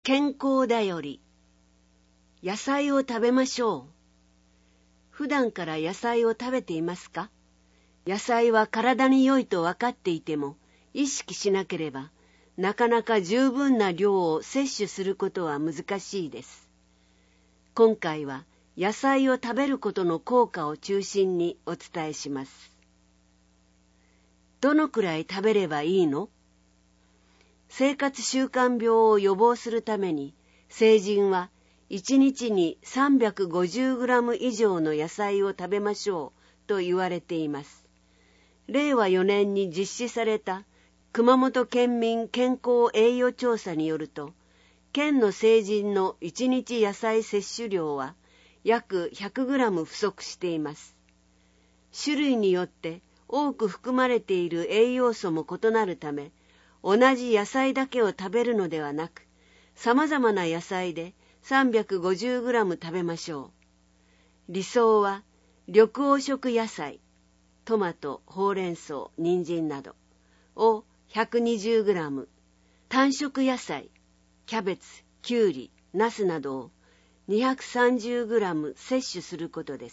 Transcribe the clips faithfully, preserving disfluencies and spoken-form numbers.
健康だより。野菜を食べましょう。普段から野菜を食べていますか？野菜は体に良いと分かっていても、意識しなければ、なかなか十分な量を摂取することは難しいです。今回は野菜を食べることの効果を中心にお伝えします。どのくらい食べればいいの？生活習慣病を予防するために、成人はいちにちに さんびゃくごじゅうグラム 以上の野菜を食べましょうと言われています。れいわよねんに実施された熊本県民健康栄養調査によると、県の成人のいちにち野菜摂取量は約 ひゃくグラム 不足しています。種類によって多く含まれている栄養素も異なるため、同じ野菜だけを食べるのではなく、様々な野菜で さんびゃくごじゅうグラム 食べましょう。理想は緑黄色野菜、トマト、ほうれん草、人参などを ひゃくにじゅうグラム、単色野菜、キャベツ、キュウリ、ナスなどを にひゃくさんじゅうグラム 摂取することです。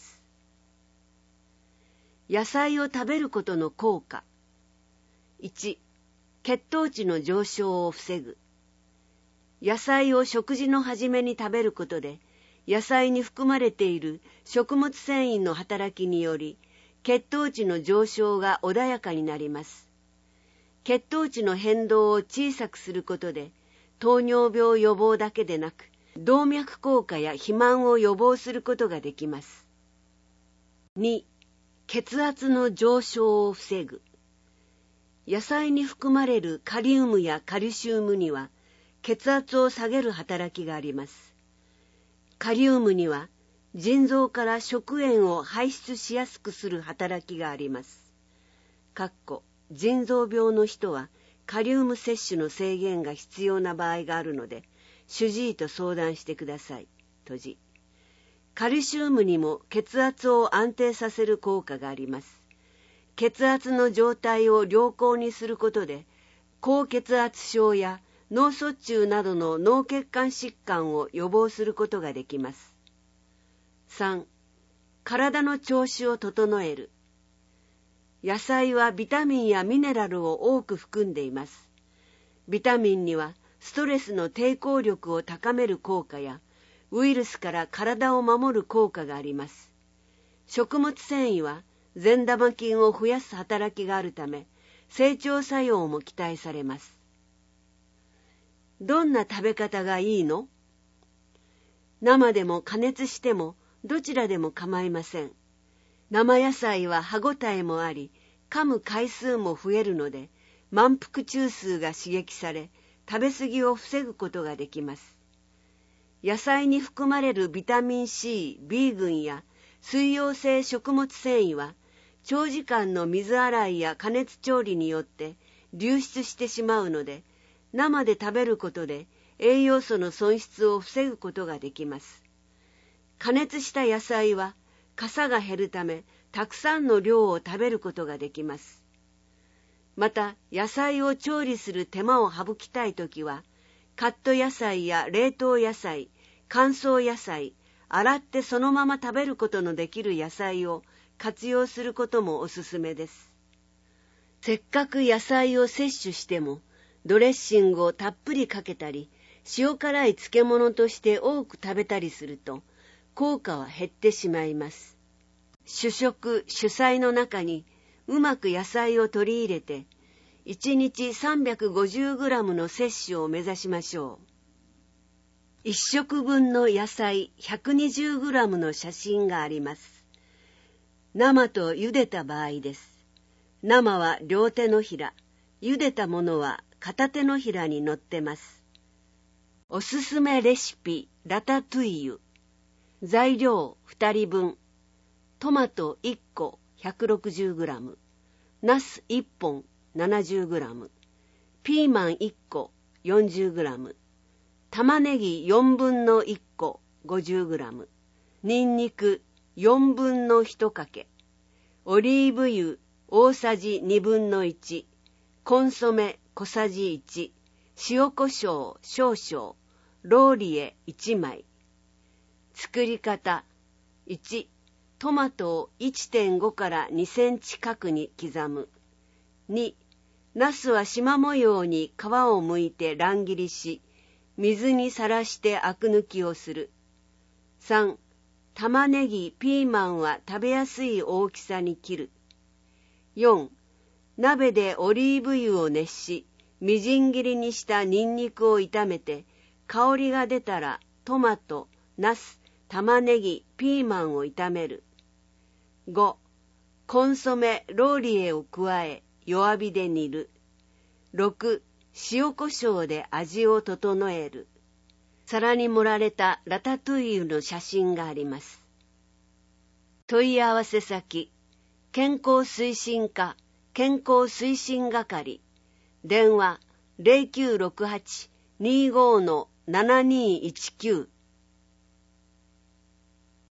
野菜を食べることの効果。いち、血糖値の上昇を防ぐ。野菜を食事の初めに食べることで、野菜に含まれている食物繊維の働きにより、血糖値の上昇が穏やかになります。血糖値の変動を小さくすることで、糖尿病予防だけでなく、動脈硬化や肥満を予防することができます。に、血圧の上昇を防ぐ。野菜に含まれるカリウムやカルシウムには、血圧を下げる働きがあります。カリウムには、腎臓から食塩を排出しやすくする働きがあります。かっこ腎臓病の人はカリウム摂取の制限が必要な場合があるので、主治医と相談してください。閉じ。カルシウムにも血圧を安定させる効果があります。血圧の状態を良好にすることで、高血圧症や脳卒中などの脳血管疾患を予防することができます。さん、体の調子を整える。野菜はビタミンやミネラルを多く含んでいます。ビタミンにはストレスの抵抗力を高める効果や、ウイルスから体を守る効果があります。食物繊維は善玉菌を増やす働きがあるため、整腸作用も期待されます。どんな食べ方がいいの？生でも加熱してもどちらでも構いません。生野菜は歯ごたえもあり、噛む回数も増えるので、満腹中枢が刺激され、食べ過ぎを防ぐことができます。野菜に含まれるビタミン C、B 群や水溶性食物繊維は、長時間の水洗いや加熱調理によって流出してしまうので、生で食べることで栄養素の損失を防ぐことができます。加熱した野菜は傘が減るため、たくさんの量を食べることができます。また、野菜を調理する手間を省きたいときは、カット野菜や冷凍野菜、乾燥野菜、洗ってそのまま食べることのできる野菜を活用することもおすすめです。せっかく野菜を摂取しても、ドレッシングをたっぷりかけたり、塩辛い漬物として多く食べたりすると、効果は減ってしまいます。主食、主菜の中にうまく野菜を取り入れて、いちにち さんびゃくごじゅうグラム の摂取を目指しましょう。いっしょくぶんの野菜 ひゃくにじゅうグラム の写真があります。生と茹でた場合です。生は両手のひら、茹でたものは片手のひらに乗ってます。おすすめレシピ、ラタトゥイユ。材料ふたりぶん。トマトいっこ ひゃくろくじゅうグラム。ナスいっぽん ななじゅうグラム。ピーマンいっこ よんじゅうグラム。玉ねぎよんぶんのいっこ ごじゅうグラム。ニンニクよんぶんのいちかけ。オリーブ油大さじにぶんのいち。コンソメ小さじいち。塩コショウ少々。 ローリエいちまい。作り方。いち、トマトを いってんご からにセンチ角に刻む。に、ナスは縞模様に皮を剥いて乱切りし、水にさらしてアク抜きをする。さん、玉ねぎ、ピーマンは食べやすい大きさに切る。よん、鍋でオリーブ油を熱し、みじん切りにしたニンニクを炒めて、香りが出たらトマト、ナス、玉ねぎ、ピーマンを炒める。ご、コンソメ、ローリエを加え、弱火で煮る。ろく、塩コショウで味を整える。皿に盛られたラタトゥイユの写真があります。問い合わせ先、健康推進課、健康推進係、電話 ゼロきゅうろくはち にじゅうご ななにいちきゅう